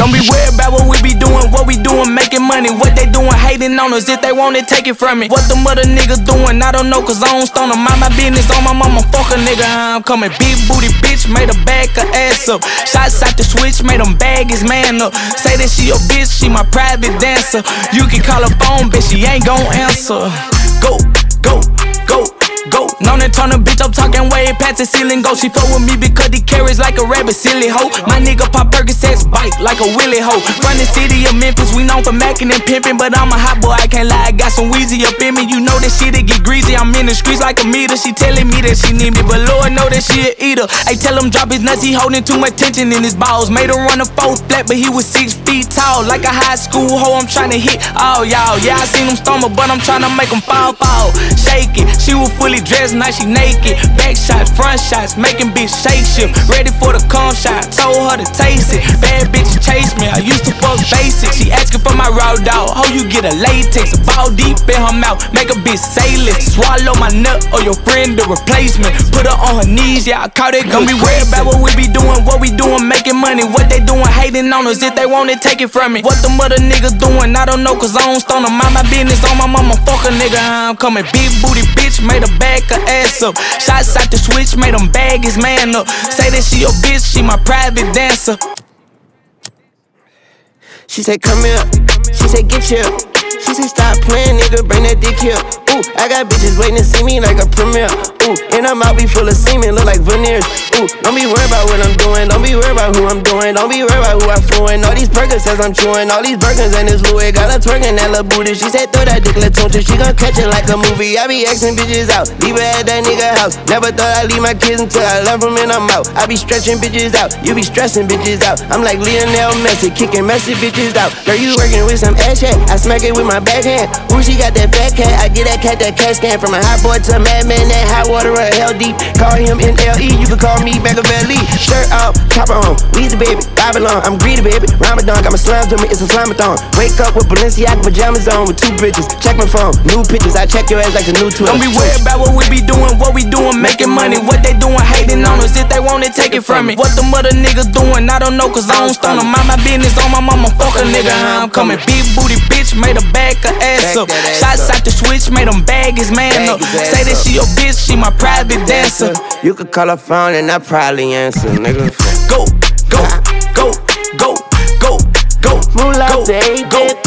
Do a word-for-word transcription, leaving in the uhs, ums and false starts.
Don't be worried about what we be doing, what we doing, making money. What they doing, hating on us. If they want it, take it from me. What the mother niggas doing, I don't know, cause I don't stone them. Mind my business on my mama, fuck a nigga. I'm coming big booty bitch, made her back her ass up. Shots out the switch, made them bag his man up. Say that she your bitch, she my private dancer. You can call her phone, bitch, she ain't gon' answer. Go, go, go. Go, known and turn a bitch up, talking way past the ceiling. Go, she fuck with me because he carries like a rabbit, silly hoe. My nigga pop Percocets, bite like a willy hoe. From the city of Memphis, we known for macking and pimping, but I'm a hot boy, I can't lie, I got some Weezy up in me. You know that shit, it get greasy, I'm in the streets like a meter. She telling me that she need me, but Lord know that she a eater. I tell him drop his nuts, he holding too much tension in his balls. Made him run a four flat, but he was six feet tall. Like a high school hoe, I'm trying to hit all y'all. Yeah, I seen him stumble, but I'm trying to make him fall, fall. Shake it, she was fully dressed, now she naked. Back shots, front shots, making bitch shake shift. Ready for the cum shot, told her to taste it. Bad bitch chase me, I used to fuck basic. She asking for my raw dog, how you get a latex? A ball deep in her mouth, make a bitch say less. Swallow my nut or your friend the replacement. Put her on her knees, yeah, I caught it. Don't be worried about what we be doing, what we doing, making money. What they doing, hating on us. If they want it, take it from me. What the mother niggas doing, I don't know, cause I don't stone them. Mind my business on my mama, fuck a nigga. I'm coming big booty bitch, made her back her ass up. Shots out the switch, made him bag his man up. Say that she your bitch, she my private dancer. She say come here, she say get here. She say stop playing, nigga, bring that dick here. Ooh, I got bitches waiting to see me like a premiere. Ooh, and I'm out be full of semen, look like veneers. Ooh, don't be worried about what I'm doing, don't be worried about who I'm doing, don't be worried about who I'm fluent. All these burgers as I'm chewing, all these burgers and this Louis. Got her twerking that little booty, she said throw that dick, let's tune she gon' catch it like a movie. I be asking bitches out, leave her at that nigga house. Never thought I'd leave my kids until I left them and I'm out. I be stretching bitches out, you be stressing bitches out. I'm like Lionel Messi, kicking messy bitches out. Girl, you working with some ass chat, I smack it with my backhand. Ooh, she got that fat cat, I get that cat that cat scan. From a hot boy to a madman, that hot water or hell deep. Call him N L E, you can call me Machiavelli. Shirt off, chopper on, Weezy baby, Babylon. I'm greedy baby, Ramadan, got my slimes on me, it's a slime-a-thon. Wake up with Balenciaga pajamas on with two bitches. Check my phone, new pictures, I check your ass like the new Twitter. Don't be worried about what we be doing, what we doing, making money. What they doing, hating on us. If they want it, take it from me. What the mother niggas doing, I don't know, cause I don't stone them. Mind my business on my mama, fuck a nigga. I'm coming big booty bitch, made her back her ass up. Shots out the switch, made him bag his man up. Say that she your bitch, she my private dancer. You could call her phone and I probably answer, nigga. Go, go, go, go, go, go, Moolah, go, baby. go.